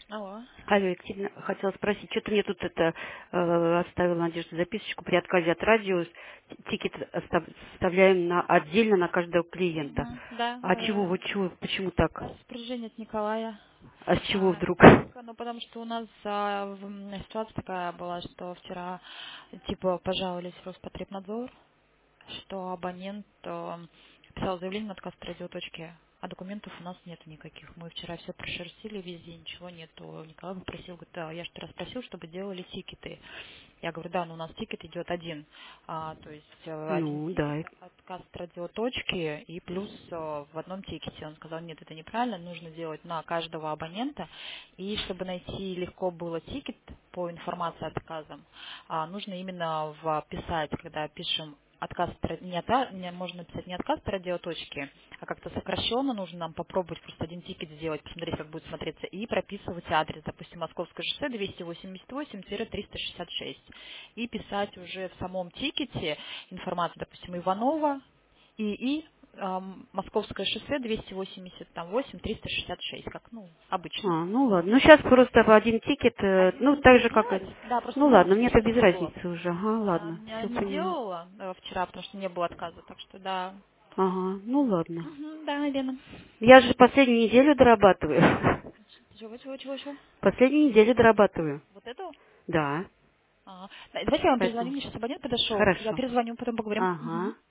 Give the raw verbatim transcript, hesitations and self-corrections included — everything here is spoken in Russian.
Алло. Алло, Екатерина, хотела спросить, что-то мне тут это э, оставила Надежда записочку при отказе от радио, тикет остав- оставляем на, отдельно на каждого клиента. Мгм. Да, А да, чего, да. вот чего, почему так? Распоряжение от Николая. А с чего А, вдруг? ну, потому что у нас а, в- м, ситуация такая была, что вчера типа пожаловались в Роспотребнадзор, что абонент э, писал заявление на отказ от радиоточки, а документов у нас нет никаких. Мы вчера все прошерстили везде, ничего нету. Николай попросил, говорит, да, я же вчера спросил, чтобы делали тикеты. Я говорю, да, но у нас тикет идет один. А, то есть э, один Ну, тикет, да. отказ от радиоточки и плюс э, в одном тикете. Он сказал, нет, это неправильно, нужно делать на каждого абонента. И чтобы найти легко было тикет по информации отказам, а, нужно именно вписать, когда пишем отказ, от ра- не, отка- не- можно написать не отказ от радиоточки, а как-то сокращенно нужно нам попробовать просто один тикет сделать, посмотреть, как будет смотреться, и прописывать адрес, допустим, Московское шоссе двести восемьдесят восемь триста шестьдесят шесть, и писать уже в самом тикете информацию, допустим, Иванова, ИИ, ам, Московское шоссе двести восемьдесят восемь триста шестьдесят шесть, как, ну, обычно. А, ну ладно. Ну сейчас просто один тикет, э, Один ну тикет так надо же как делать, и... да, просто Ну не надо ладно, мне это слишком без всего. разницы уже. Ага, Я ладно, не все не поняла. делала э, вчера, потому что не было отказа, так что да. Ага, ну ладно. Мгм, да, Лена. Я же последнюю неделю дорабатываю. Чего, чего, чего, чего? Последнюю неделю дорабатываю. Вот эту? Да, А, да, давайте я вам перезвоню, поэтому... мне сейчас абонент подошел. Я Хорошо. перезвоню, потом поговорим. Ага. Мгм.